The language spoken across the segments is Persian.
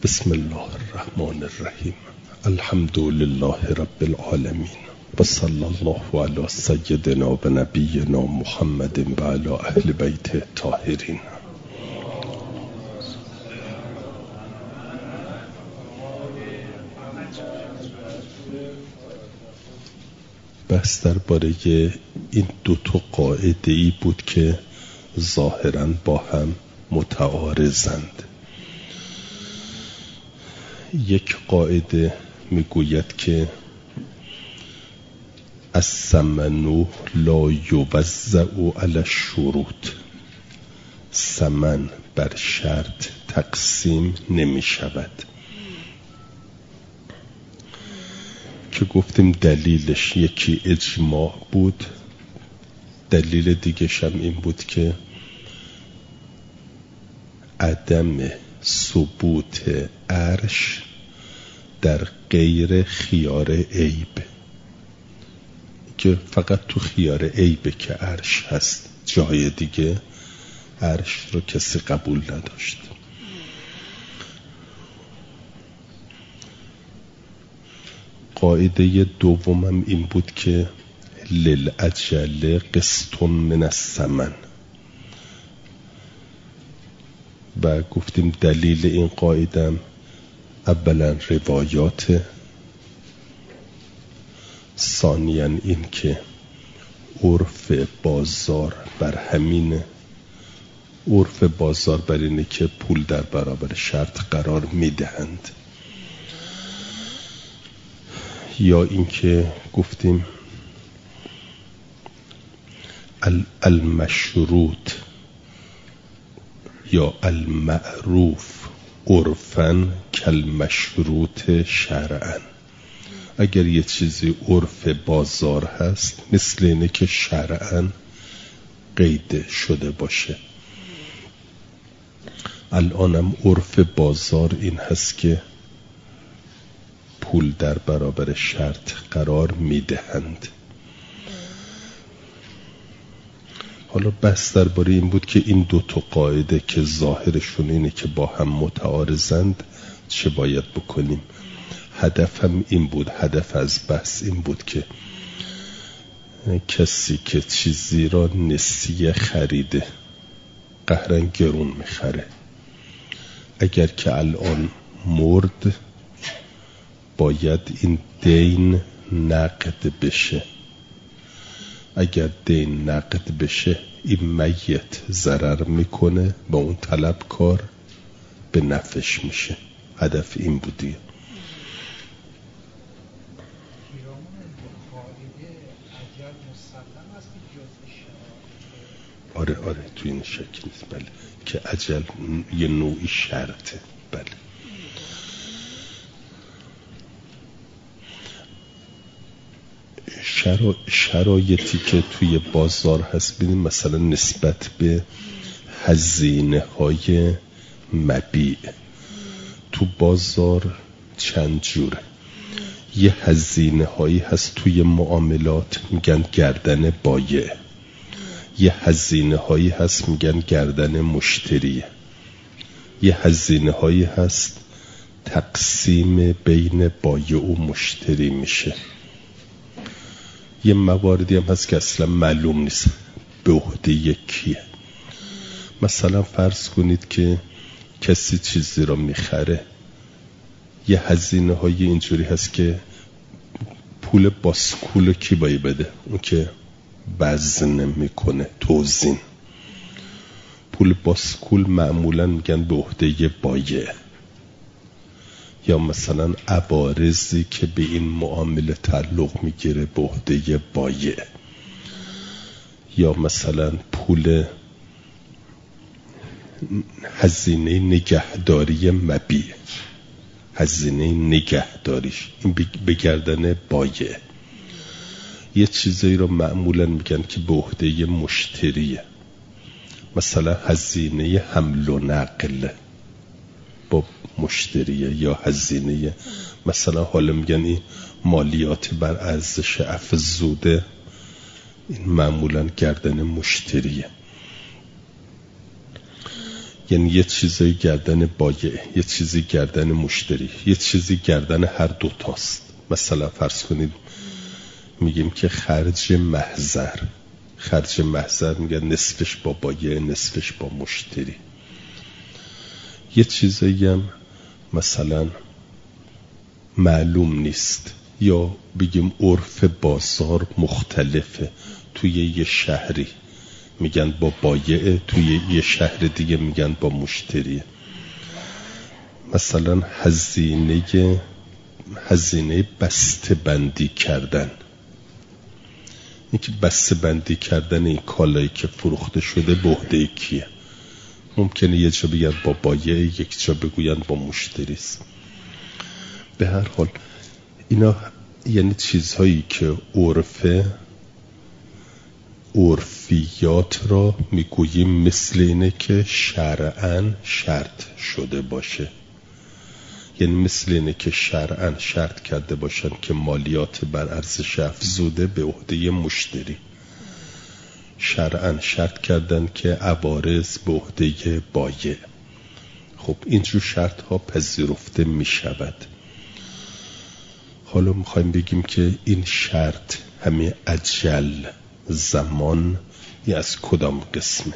بسم الله الرحمن الرحیم. الحمد لله رب العالمین و صلی الله علی سیدنا و نبینا محمد و علی اهل بیت الطاهرین. بحث درباره این دو قاعده ای بود که ظاهراً با هم متعارضند. یک قاعده میگوید که الثمن لا یوزع علی الشروط، ثمن بر شرط تقسیم نمی شود، که گفتیم دلیلش یکی اجماع بود، دلیل دیگه هم این بود که عدم ثبوت عرش در غیر خیار عیب، که فقط تو خیار عیبه که عرش هست، جای دیگه عرش رو کسی قبول نداشت. قاعده دومم این بود که للعجل قسط من الثمن، و گفتیم دلیل این قاعده اولا روایات، ثانیاً این که عرف بازار بر همینه، عرف بازار بر اینه که پول در برابر شرط قرار میدهند، یا این که گفتیم المشروط یا المعروف عرفاً کالمشروط شرعاً. اگر یه چیزی عرف بازار هست مثل اینه که شرعاً قید شده باشه. الانم عرف بازار این هست که پول در برابر شرط قرار میدهند. حالا بحث درباره این بود که این دو قاعده که ظاهرشون اینه که با هم متعارضند چه باید بکنیم. هدفم این بود، هدف از بحث این بود که کسی که چیزی را نسیه خریده قهراً گرون میخره، اگر که الان مرد باید این دین نقد بشه. اگر دین نقد بشه این میت ضرر میکنه با اون طلبکار به نفعش میشه. هدف این بودی. آره تو این شکل نیست، بله، که اجل یه نوعی شرطه. بله. شرایطی که توی بازار هست ببینیم، مثلا نسبت به هزینه های مبیع تو بازار چند جوره. یه هزینه هایی هست توی معاملات میگن گردن بایع، یه هزینه هایی هست میگن گردن مشتریه، یه هزینه هایی هست تقسیم بین بایع و مشتری میشه، یه مواردی هم هست که اصلا معلوم نیست به عهده یکیه. مثلا فرض کنید که کسی چیزی رو میخره، یه هزینه های اینجوری هست که پول باسکول کی باید بده؟ اون که وزن میکنه، توزین. پول باسکول معمولا میگن به عهده بایع. یا مثلا عوارضی که به این معامله تعلق میگیره به عهده بایع. یا مثلا پول هزینه نگهداری مبیع، هزینه نگهداریش این به گردن بایع. یه چیزایی رو معمولا میگن که به عهده مشتریه، مثلا هزینه حمل و نقل با مشتریه، یا هزینه مثلا حالا میگن این مالیات بر ارزش افزوده، این معمولا گردن مشتریه. یعنی یه چیزی گردن بایع، یه چیزی گردن مشتری، یه چیزی گردن هر دوتاست. مثلا فرض کنید میگیم که خرج محضر میگن نصفش با بایع نصفش با مشتری. یه چیزایی هم مثلا معلوم نیست، یا بگیم عرف بازار مختلفه، توی یه شهری میگن با بایع، توی یه شهر دیگه میگن با مشتری. مثلا هزینه بسته بندی کردن، اینکه بسته بندی کردن این کالایی که فروخته شده به عهده کیه؟ ممکنه یه جا بگن با بایع، یک جا بگوین با مشتری است. به هر حال اینا یعنی چیزهایی که عرفیات را میگوییم مثل اینه که شرعاً شرط شده باشه. یعنی مثل اینه که شرعاً شرط کرده باشن که مالیات بر ارزش افزوده به عهده مشتری، شرعاً شرط کردن که عوارض به عهده بایع. خب اینجور شرط ها پذیرفته می شود. حالا میخوایم بگیم که این شرط همین اجل زمان یا از کدام قسمه؟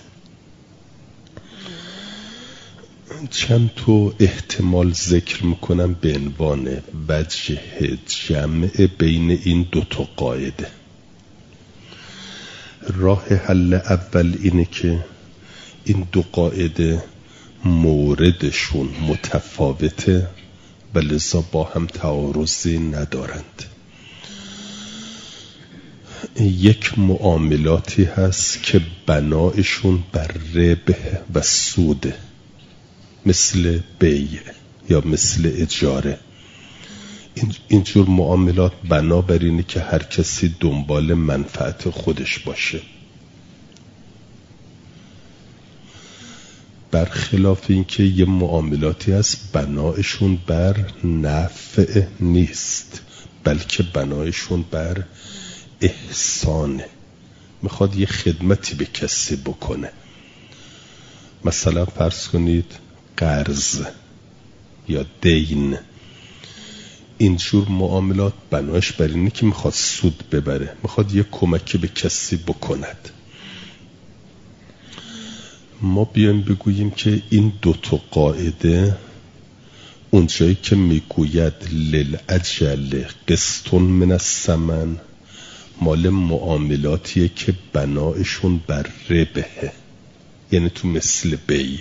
چند تا احتمال ذکر میکنم به عنوان وجه جمع بین این دوتا قاعده. راه حل اول اینه که این دو قاعده موردشون متفاوته و لذا با هم تعارضی ندارند. یک معاملاتی هست که بنایشون بر ربح و سوده، مثل بیع یا مثل اجاره. اینجور معاملات بنا بر اینه که هر کسی دنبال منفعت خودش باشه. برخلاف اینکه یه معاملاتی هست بنایشون بر نفع نیست، بلکه بنایشون بر احسانه، میخواد یه خدمتی به کسی بکنه. مثلا فرض کنید قرض یا دین، اینجور معاملات بنایش بر اینه که میخواد سود ببره، میخواد یه کمکی به کسی بکند. ما بیایم بگوییم که این دوتا قاعده اونجایی که میگوید للعجل قسط من الثمن مال معاملاتیه که بنایشون بر ربحه، یعنی تو مثل بیع.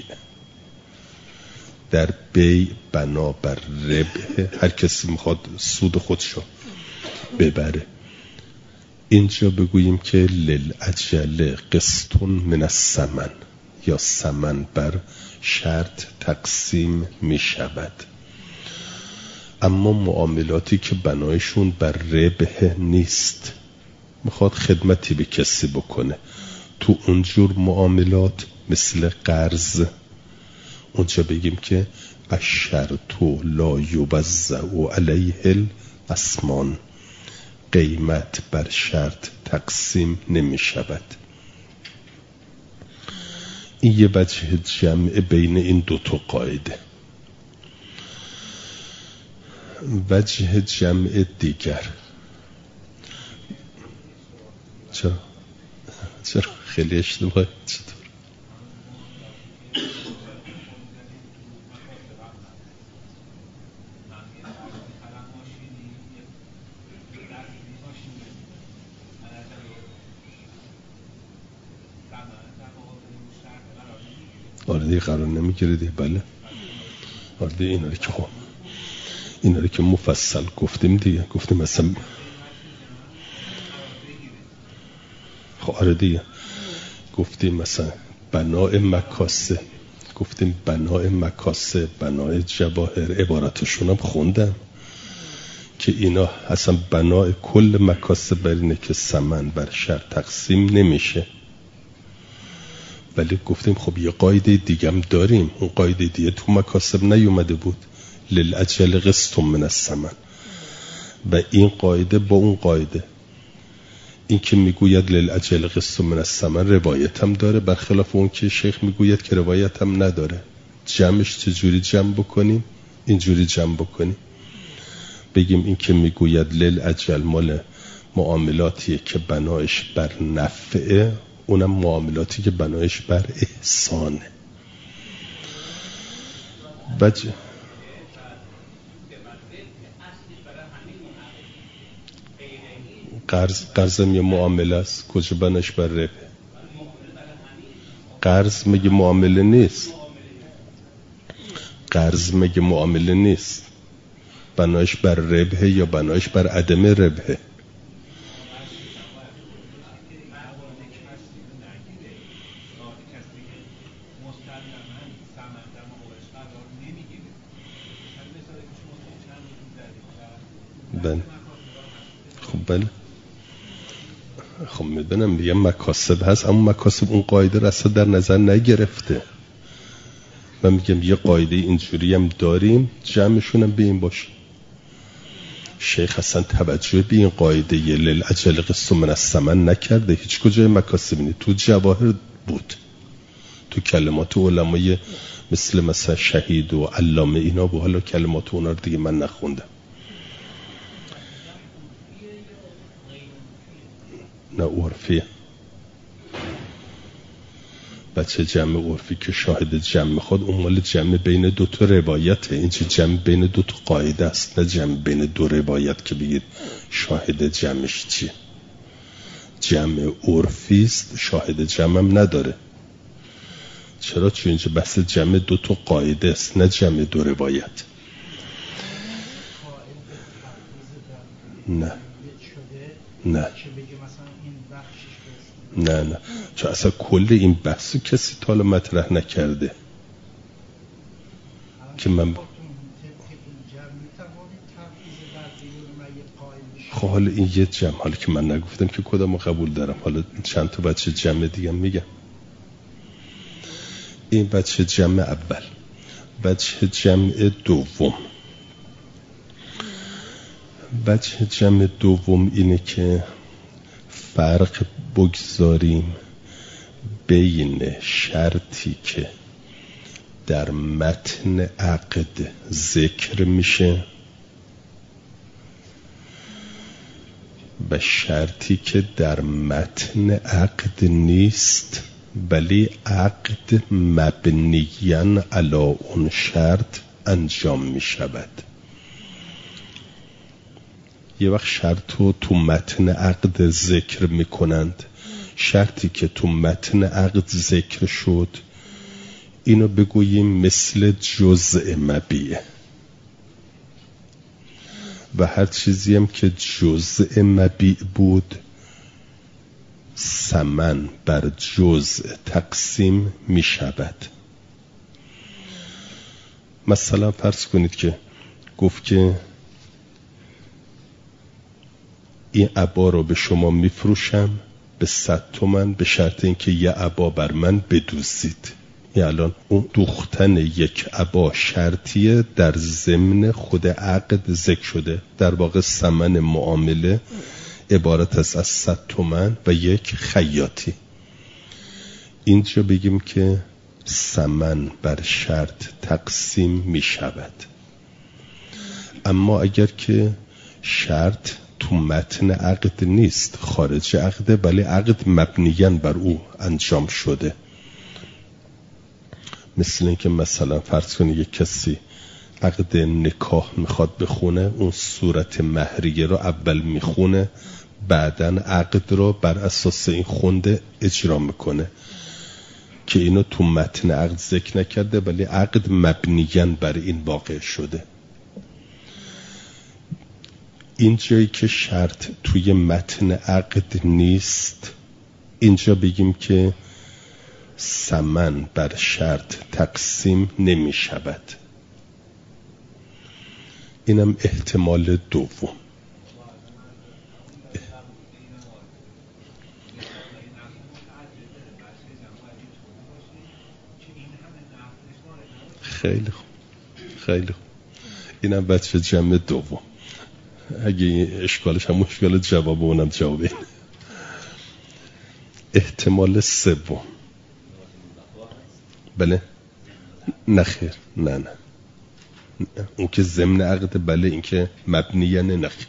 در بیع بنا بر ربحه، هر کسی میخواد سود خودشو ببره. اینجا بگوییم که للعجل قسط من الثمن یا ثمن بر شرط تقسیم می شود. اما معاملاتی که بنایشون بر ربح نیست، میخواد خدمتی به کسی بکنه، تو اونجور معاملات مثل قرض، اونجا بگیم که الشرط لا یوزع علیه الاسمان، قیمت بر شرط تقسیم نمی شود. این یه وجه جمع بین این دوتا قاعده. وجه جمع دیگر چرا خیلی اشتباهی؟ چطور؟ آره دیگه قرار نمیگیره دیگه. بله آره دیگه اینا رو که مفصل گفتیم دیگه. گفتیم مثلا آره دیگه گفتیم مثلا بنای مکاسه، گفتیم بنای مکاسه، بنای جواهر، عبارتشون هم خوندم که اینا اصلا بنای کل مکاسه بر اینه که ثمن بر شرط تقسیم نمیشه. ولی گفتیم خب یه قاعده دیگه هم داریم، اون قاعده دیگه تو مکاسب نیومده بود، للعجل قسط من الثمن، و این قاعده با اون قاعده این که میگوید للعجل قسط من الثمن روایت هم داره، برخلاف اون که شیخ میگوید که روایت هم نداره. جمعش چجوری جمع بکنیم؟ اینجوری جمع بکنیم، بگیم این که میگوید للعجل مال معاملاتیه که بنایش بر نفعه، اونم معاملاتی که بنایش بر احسانه. قرضم یه معامله است، کجا بنایش بر ربه؟ قرض مگه معامله نیست؟ قرض مگه معامله نیست؟ بنایش بر ربه یا بنایش بر عدم ربه؟ بله. خب بله، خب میدونم میگم مکاسب هست، اما مکاسب اون قاعده رو اصلا در نظر نگرفته. من میگم یه قاعده اینجوری هم داریم، جمعشون هم به این باشه. شیخ اصلا توجه به این قاعده یه للعجل قسط من الثمن نکرده، هیچ کجای مکاسب نیست. تو جواهر بود، تو کلمات علمای مثلا شهید و علامه اینا بود، حالا کلمات اونا رو دیگه من نخوندم. نه عرفیه. بچه جمع عرفی که شاهد جمع میخواد، اون مال جمع بین دو تا روایته. این چه جمع بین دو تا قاعده است، نه جمع بین دو روایت که بگید شاهد جمعش چیه. جمع عرفی است، شاهد جمع هم نداره. چرا؟ چون اینجا بحث جمع دو تا قاعده است، نه جمع دو روایت. نه نه نه نه، چون اصلا کل این بحثو کسی تا حالا مطرح نکرده که من خب حالا این یه جمع، حالا که من نگفتم که کدامو قبول دارم، حالا چند تا بچه جمع دیگه میگم. این بچه جمع اول. بچه جمع دوم. بچه جمع دوم اینه که فرق بگذاریم بین شرطی که در متن عقد ذکر میشه و شرطی که در متن عقد نیست ولی عقد مبنیاً علی اون شرط انجام میشود. یه وقت شرط رو تو متن عقد ذکر میکنند، شرطی که تو متن عقد ذکر شد اینو بگوییم مثل جزء مبیع، و هر چیزی هم که جزء مبیع بود ثمن بر جزء تقسیم میشود. مثلا فرض کنید که گفت که این عبا رو به شما میفروشم به 100 تومن به شرط اینکه یه عبا بر من بدوزید. یعنی الان اون دوختن یک عبا شرطیه در ضمن خود عقد ذکر شده. در واقع ثمن معامله عبارت است از 100 تومن و یک خیاطی. اینجا بگیم که ثمن بر شرط تقسیم می شود. اما اگر که شرط تو متن عقد نیست، خارج عقده، ولی عقد مبنیاً بر او انجام شده، مثل این که مثلا فرض کنید یک کسی عقد نکاح میخواد بخونه، اون صورت مهریه رو اول میخونه، بعدن عقد رو بر اساس این خونده اجرا میکنه، که اینو تو متن عقد ذکر نکرده ولی عقد مبنیاً بر این واقع شده. این جایی که شرط توی متن عقد نیست، اینجا بگیم که ثمن بر شرط تقسیم نمی شود. اینم احتمال دوم. خیلی خوب، خیلی خوب. اینم بچه جمع دوم. اگه اشکالش هم مشکل جواب اونم جواب این. احتمال سوم. بله نخیر، نه اون که ضمن عقد، بله این که مبنیه، نخیر.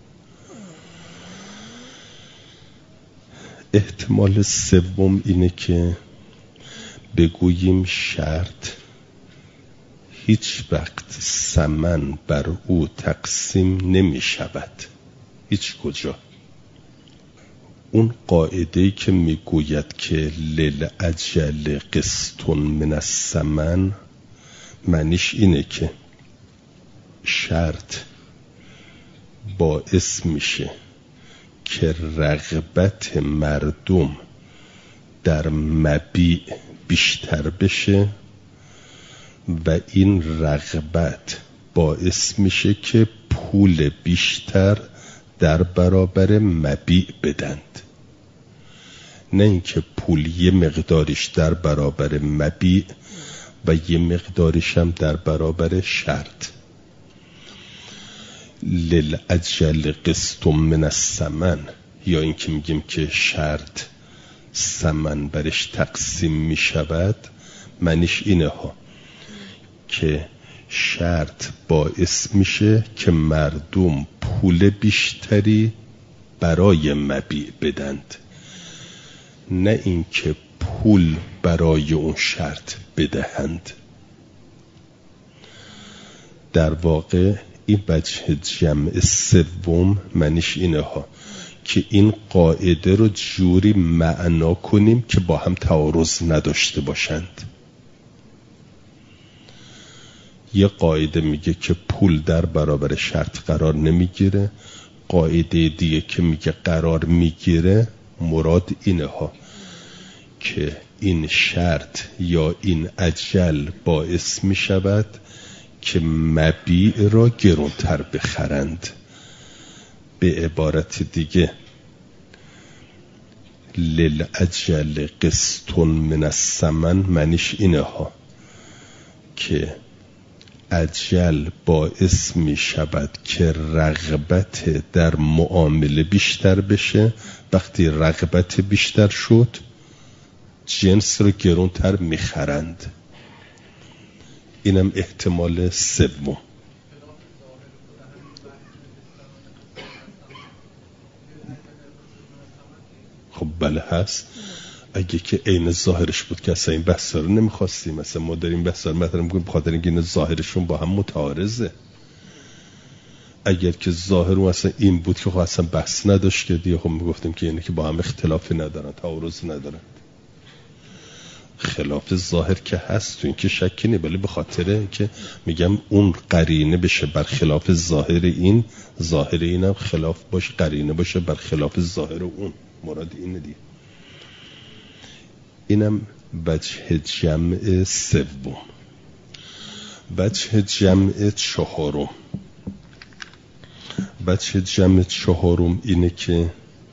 احتمال سوم اینه که بگوییم شرط هیچ وقت ثمن بر او تقسیم نمی شود، هیچ کجا. اون قاعده‌ای که میگوید که للأجل قسط من الثمن، معنیش اینه که شرط باعث میشه که رغبت مردم در مبیع بیشتر بشه و این رغبت باعث میشه که پول بیشتر در برابر مبیع بدند، نه اینکه پول یه مقدارش در برابر مبیع و یه مقدارش هم در برابر شرط. للأجل قسط من الثمن، یا این که میگیم که شرط ثمن برش تقسیم میشود، معنیش اینه ها که شرط باعث میشه که مردم پول بیشتری برای مبیع بدند، نه اینکه پول برای اون شرط بدهند. در واقع این وجه جمع سوم معنیش اینه ها که این قاعده رو جوری معنا کنیم که با هم تعارض نداشته باشند. یه قاعده میگه که پول در برابر شرط قرار نمیگیره، قاعده دیگه که میگه قرار میگیره. مراد اینه ها که این شرط یا این اجل باعث میشود که مبیع را گرانتر بخرند. به عبارت دیگه للأجل قسط من الثمن معنیش اینه ها که اجل باعث می شود که رغبت در معامله بیشتر بشه. وقتی رغبت بیشتر شد جنس رو گرانتر می خرند. اینم احتمال سوم. خب بله هست. اگه که عین ظاهرش بود که اصلا این بحث رو نمیخواستیم، مثلا ما داریم بحث رو مطرح میکنیم بخاطر اینکه این ظاهرشون با هم متعارضه. اگر که ظاهر اون اصلا این بود که خب اصلا بحث نداشت که دیگه خب میگفتیم که اینه که با هم اختلافی ندارن، تعارض ندارن. خلاف ظاهر که هست تو این که شکی نیست، ولی به خاطر که میگم اون قرینه بشه بر خلاف ظاهر این، ظاهر اینم خلاف باشه، قرینه باشه بر خلاف ظاهر اون. مراد اینه دیگه. اینم وجه جمع سوم. وجه جمع چهارم. وجه جمع چهارم اینه که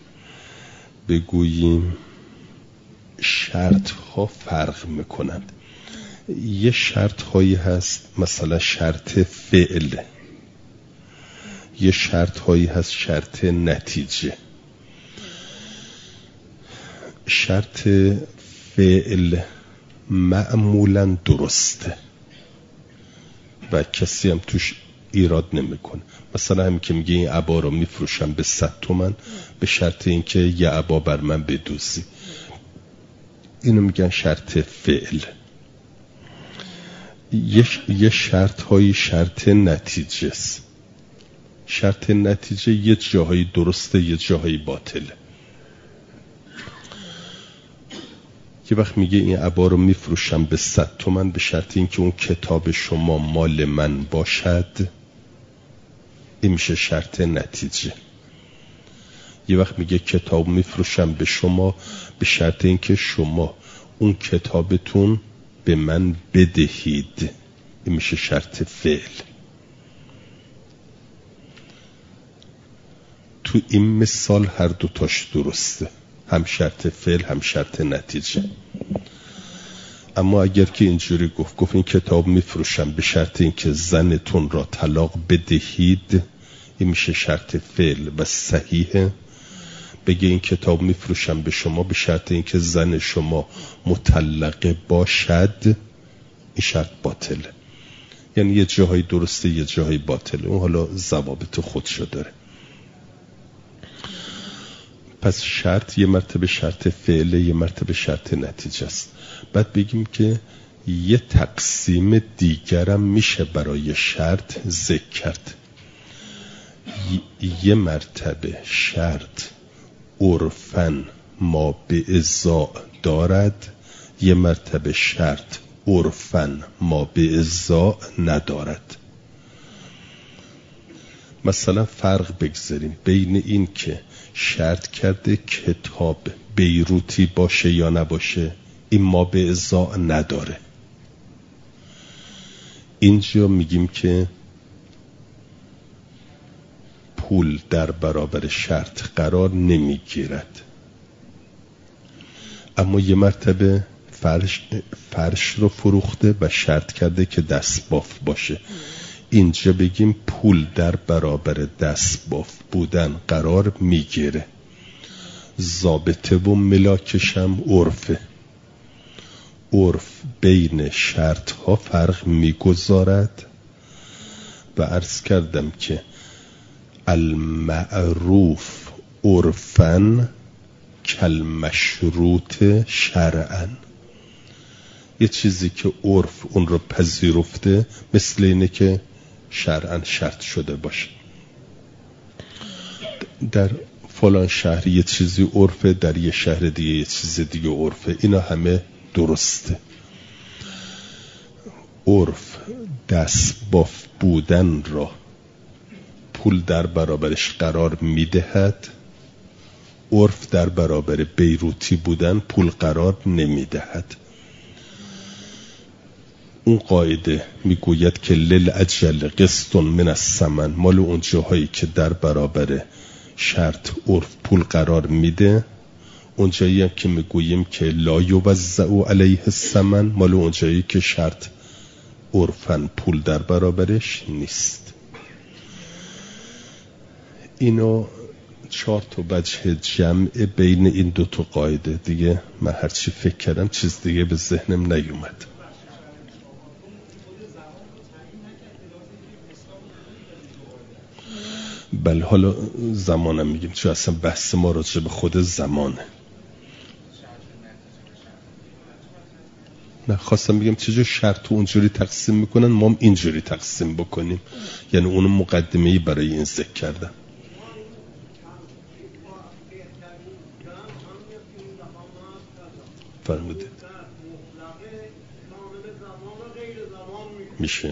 بگوییم شرط ها فرق میکنند. یه شرط هایی هست مثلا شرط فعل، یه شرط هایی هست شرط نتیجه. شرط فعل معمولا درسته و کسی هم توش ایراد نمیکنه. مثلا همین که میگه این عبا رو میفروشم به 100 تومن به شرط اینکه یه عبا بر من بدوزی، اینو میگن شرط فعل. یه شرط هایی شرط نتیجه است. شرط نتیجه یه جاهایی درسته یه جاهایی باطله. یه وقت میگه این عبا رو میفروشم به 100 تومن به شرط اینکه اون کتاب شما مال من باشد، این میشه شرط نتیجه. یه وقت میگه کتاب میفروشم به شما به شرط اینکه شما اون کتابتون به من بدهید، این میشه شرط فعل. تو این مثال هر دوتاش درسته، هم شرط فعل هم شرط نتیجه. اما اگر که اینجوری گفت این کتاب میفروشم به شرط اینکه زنتون را طلاق بدهید، این میشه شرط فعل و صحیحه. بگه این کتاب میفروشم به شما به شرط اینکه زن شما مطلقه باشد، این شرط باطله. یعنی یه جاهای درسته یه جاهای باطله، اون حالا ضوابط خودشو داره. پس شرط یه مرتبه شرط فعله، یه مرتبه شرط نتیجه است. بعد بگیم که یه تقسیم دیگرم میشه برای شرط ذکر کرد. یه مرتبه شرط عرفاً ما به ازا دارد، یه مرتبه شرط عرفاً ما به ازا ندارد. مثلا فرق بگذاریم بین این که شرط کرده کتاب بیروتی باشه یا نباشه، این ما به ازا نداره. اینجا میگیم که پول در برابر شرط قرار نمیگیرد، اما یه مرتبه فرش رو فروخته و شرط کرده که دستباف باشه. اینجا بگیم پول در برابر دستباف بودن قرار میگیره. ضابطه و ملاکشم عرفه. عرف بین شرط ها فرق میگذارد و عرض کردم که المعروف عرفاً کالمشروط شرعاً. یه چیزی که عرف اون رو پذیرفته مثل اینه که شرعاً شرط شده باشه. در فلان شهر یه چیزی عرفه، در یه شهر دیگه یه چیز دیگه عرفه. اینا همه درسته. عرف دستباف بودن را پول در برابرش قرار میدهد، عرف در برابر بیروتی بودن پول قرار نمیدهد. اون قاعده میگوید که للأجل قسط من الثمن، مال اون جاهایی که در برابر شرط عرف پول قرار میده. اون جایی هم که میگوییم که لا یوزع علیه الثمن، مال اون جایی که شرط عرفاً پول در برابرش نیست. اینو 4 وجه جمع بین این 2 قاعده. دیگه من هرچی فکر کردم چیز دیگه به ذهنم نیومد. بله حالا زمانم میگیم، چون اصلا بحث ما راجع به خود زمانه. نه خواستم بگم چجور شرط اونجوری تقسیم میکنن، ما هم اینجوری تقسیم بکنیم. یعنی اون مقدمه‌ای برای این ذکر کردم. فرمودید میشه.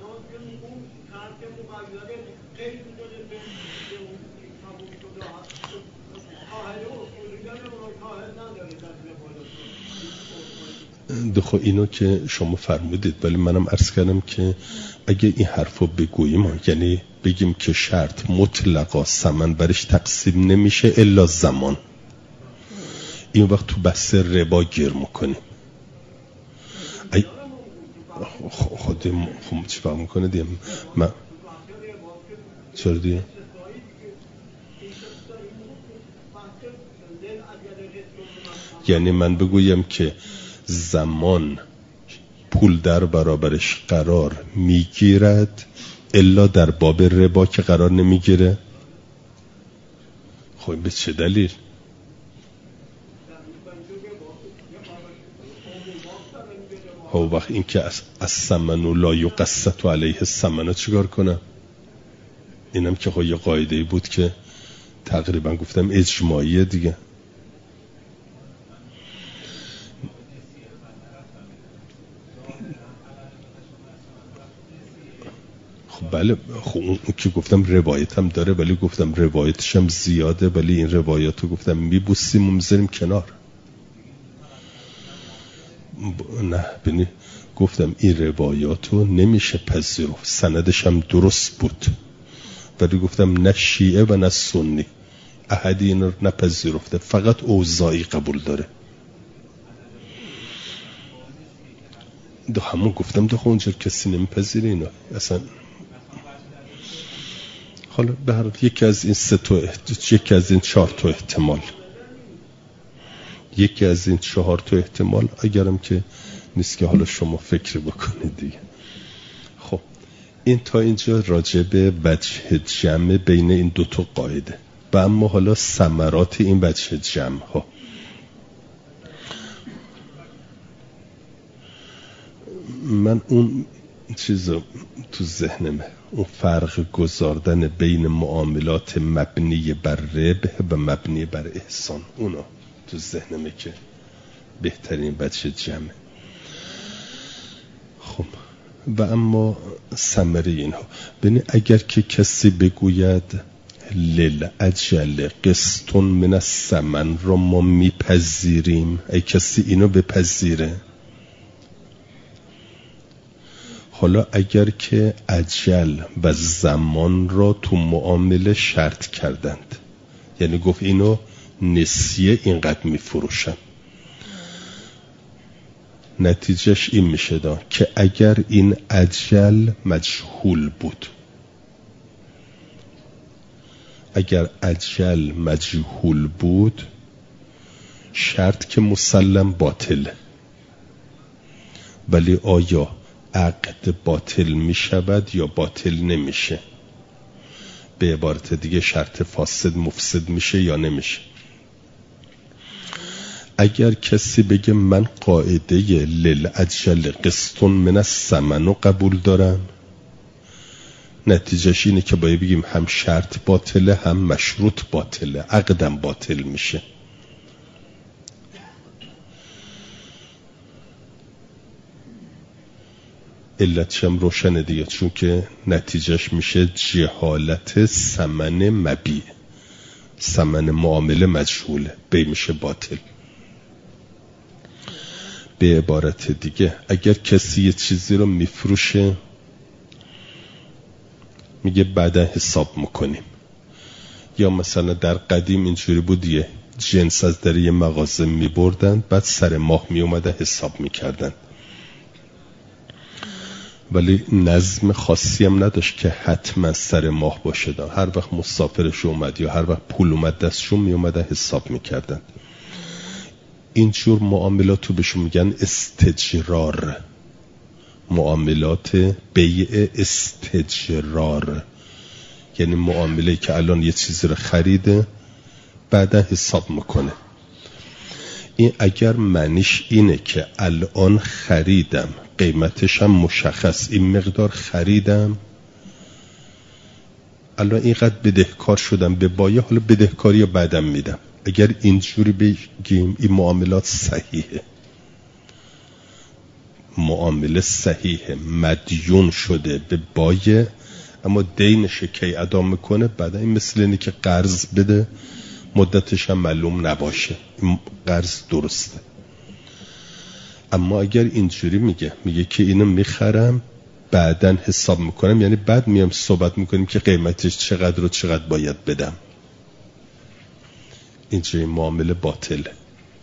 دخو اینو که شما فرمودید، ولی منم عرض کردم که اگه این حرفو بگوییم، یعنی بگیم که شرط مطلقا ثمن برش تقسیم نمیشه الا زمان، این وقت تو بحث ربا گیر میکنیم. خودم چی فهم میکنه دیگه؟ من چرا دیگه؟ یعنی من بگویم که زمان پول در برابرش قرار میگیرد الا در باب ربا که قرار نمیگیره. خب به چه دلیل؟ خب وقت این که از ثمن لا یقسط علیه الثمن چیکار کنم؟ اینم که خب یه قاعده‌ای بود که تقریبا گفتم اجماعیه دیگه. بله خب اون که گفتم روایت هم داره، ولی گفتم روایتش هم زیاده، ولی این روایت رو گفتم میبوسیم و میذاریم کنار. نه ببین گفتم این روایات رو نمیشه پذیرفت، سندش هم درست بود، ولی گفتم نه شیعه و نه سنی احدی این رو نپذیرفته، فقط اوزاعی قبول داره. همون گفتم اونجا کسی نمیپذیره اینا اصلا. حالا به هر حال یکی از این 4 تا احتمال، یکی از این 4 تا احتمال، اگرم که نیست که حالا شما فکر بکنید دیگه. خب این تا اینجا راجع به وجه جمع بین این 2 تا قاعده. و اما حالا ثمرات این وجه جمع ها. من اون چیز تو ذهنمه، اون فرق گذاردن بین معاملات مبنی بر ربح و مبنی بر احسان، اونا تو ذهنمه که بهترین وجه جمعه. خب و اما ثمره اینها، ببین اگر که کسی بگوید للعجل قسط من الثمن را ما میپذیریم، ای کسی اینو بپذیره، حالا اگر که اجل و زمان را تو معامله شرط کردند، یعنی گفت اینو نسیه اینقدر میفروشن، نتیجهش این میشه که اگر این اجل مجهول بود، اگر اجل مجهول بود شرط که مسلم باطله، ولی آیا عقد باطل می شود یا باطل نمیشه؟ به عبارت دیگه شرط فاسد مفسد میشه یا نمیشه؟ اگر کسی بگه من قاعده للعجل قسط من الثمن رو قبول دارم، نتیجهش اینه که باید بگیم هم شرط باطله هم مشروط باطله، عقدم باطل میشه. علتش هم روشنه دیگه، چون که نتیجهش میشه جهالت ثمن مبیع، ثمن معامله مجهوله، بی میشه باطل. به عبارت دیگه اگر کسی یه چیزی رو میفروشه میگه بعدا حساب میکنیم، یا مثلا در قدیم اینجوری بود یه جنس از در یه مغازه میبردن بعد سر ماه میومدن حساب میکردن، ولی نظم خاصی هم نداشت که حتما سر ماه باشه، هر وقت مسافرش اومد یا هر وقت پول اومد دستشون میومدن حساب میکردن. اینجور معاملاتو بهشون میگن استجرار، معاملات بیع استجرار، یعنی معامله که الان یه چیزی رو خریده بعدا حساب میکنه. این اگر معنیش اینه که الان خریدم قیمتش هم مشخص، این مقدار خریدم الان اینقدر بدهکار شدم به بایه، حالا بدهکاری رو بعدم میدم، اگر اینجوری بگیم این معاملات صحیحه، معامله صحیحه، مدیون شده به بایه اما دینش کی ادا میکنه بعد، این مثل اینه که قرض بده مدتش هم معلوم نباشه، این قرض درسته. اما اگر اینجوری میگه که اینو میخرم بعدن حساب میکنم، یعنی بعد میام صحبت میکنیم که قیمتش چقدر و چقدر باید بدم، اینجوری معامله باطله.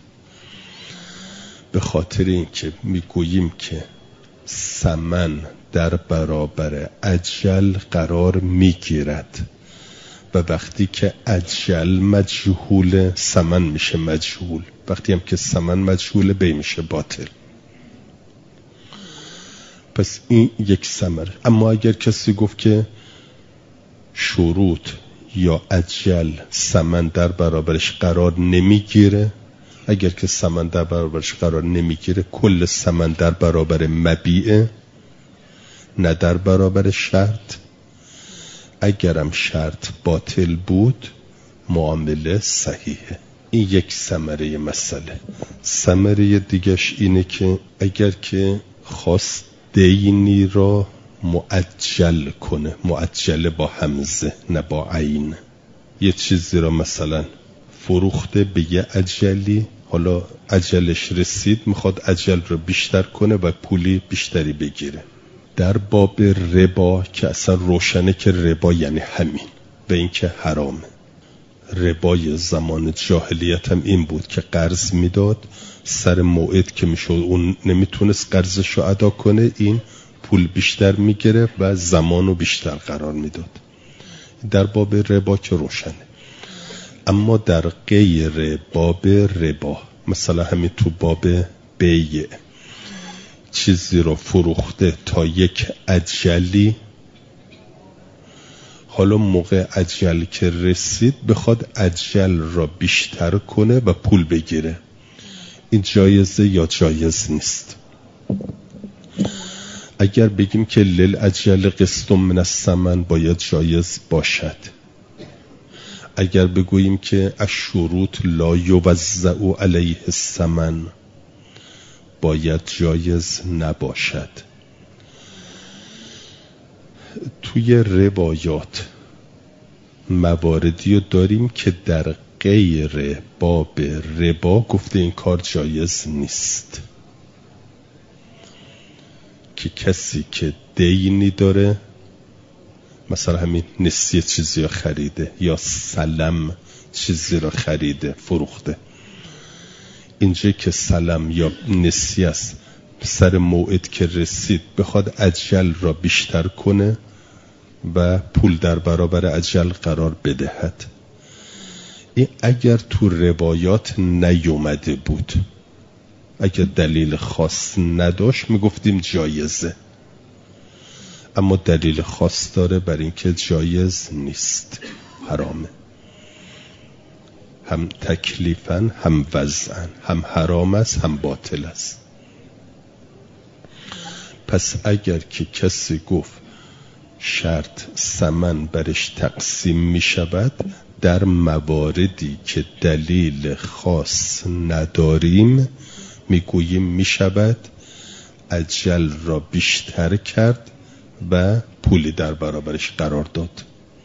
به خاطر اینکه میگوییم که ثمن در برابر اجل قرار میگیرد و وقتی که اجل مجهول ثمن میشه مجهول، وقتی هم که ثمن مجهول بی میشه باطل. پس این یک ثمره. اما اگر کسی گفت که شروط یا اجل ثمن در برابرش قرار نمیگیره، اگر که ثمن در برابرش قرار نمیگیره کل ثمن در برابر مبیعه نه در برابر شرط، اگرم شرط باطل بود معامله صحیحه. این یک ثمره مسئله. ثمره دیگش اینه که اگر که خواست دینی را معجل کنه، معجل با همزه نه با عین، یه چیزی را مثلا فروخته به یه اجلی، حالا اجلش رسید میخواد اجل رو بیشتر کنه و پولی بیشتری بگیره. در باب ربا که اصلا روشنه که ربا یعنی همین و این که حرامه. ربای زمان جاهلیت هم این بود که قرض میداد، سر موعد که میشد اون نمیتونست قرضش رو ادا کنه، این پول بیشتر میگیره و زمانو بیشتر قرار میداد. در باب ربا که روشنه. اما در غیر باب ربا، مثلا همین تو باب بیع، چیزی رو فروخته تا یک اجلی، حالا موقع اجل که رسید بخواد اجل را بیشتر کنه و پول بگیره، این جایزه یا جایز نیست؟ اگر بگیم که للاجل قسط من الثمن، باید جایز باشد. اگر بگوییم که الشروط لا یوزع علیه الثمن، باید جایز نباشد. توی روایات مواردی رو داریم که در غیر باب ربا گفته این کار جایز نیست، که کسی که دینی داره، مثلا همین نسیه چیزی رو خریده یا سلم چیزی رو خریده فروخته، اینجا که سلم یا نسیه است، سر موعد که رسید بخواد اجل را بیشتر کنه و پول در برابر اجل قرار بدهد، این اگر تو روایات نیومده بود، اگر دلیل خاص نداشت میگفتیم جایزه، اما دلیل خاص داره بر اینکه جایز نیست، حرامه، هم تکلیفاً هم وضعاً، هم حرام است هم باطل است. پس اگر که کسی گفت شرط ثمن برش تقسیم می شود، در مواردی که دلیل خاص نداریم میگوییم می شود اجل را بیشتر کرد و پولی در برابرش قرار داد.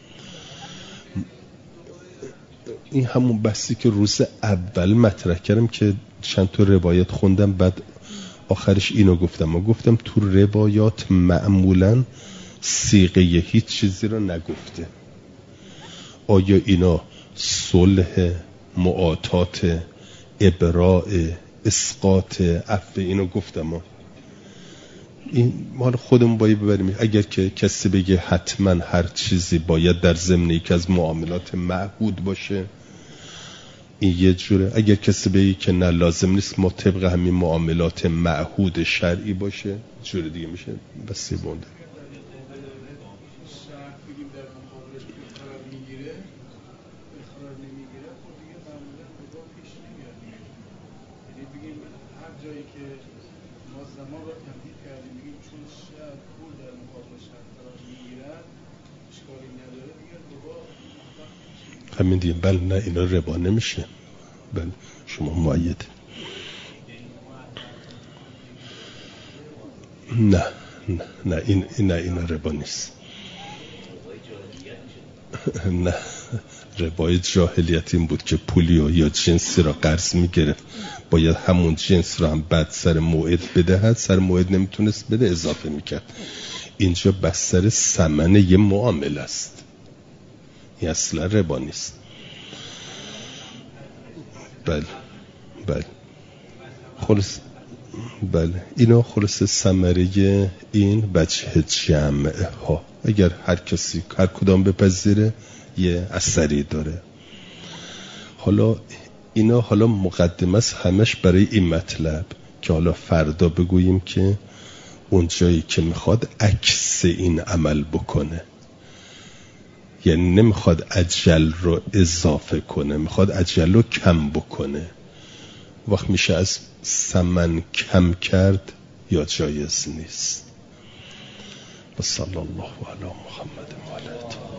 این همون بحثی که روز اول مطرح کردم که چند تا روایت خوندم، بعد آخرش اینو گفتم تو روایات معمولاً صیغه هیچ چیزی رو نگفته. آیا اینا صلح، معاطات، ابراء، اسقاط، عفو، اینو گفتم. این مال خودمون باید ببریم. اگر که کسی بگه حتما هر چیزی باید در ضمن یک از معاملات معهود باشه، این یه جوره. اگر کسی بگه که نه لازم نیست، ما طبق همین معاملات معهود شرعی باشه، جوره دیگه میشه. بس بونده همین دیگه. بله، نه اینا ربا نمیشه. بله شما مؤید. نه اینا ربا نیست. نه، ربای جاهلیت این بود که پولی یا جنسی را قرض میگرفت، باید همون جنس را هم بعد سر موعد بدهد، سر موعد نمیتونست بده اضافه میکرد. اینجا بستر ثمن یه معامله است، این اصلا ربا نیست. بله خلاص، بله اینا خلاص ثمره این وجه جمع ها. اگر هر کسی هر کدام بپذیره یه اثری داره. حالا اینا حالا مقدمه است همش برای این مطلب که حالا فردا بگوییم که اون جایی که میخواد عکس این عمل بکنه، یعنی نمیخواد اجل رو اضافه کنه، میخواد اجل رو کم بکنه، وقت میشه از ثمن کم کرد یا جایز نیست. و صلی الله علی محمد و علیه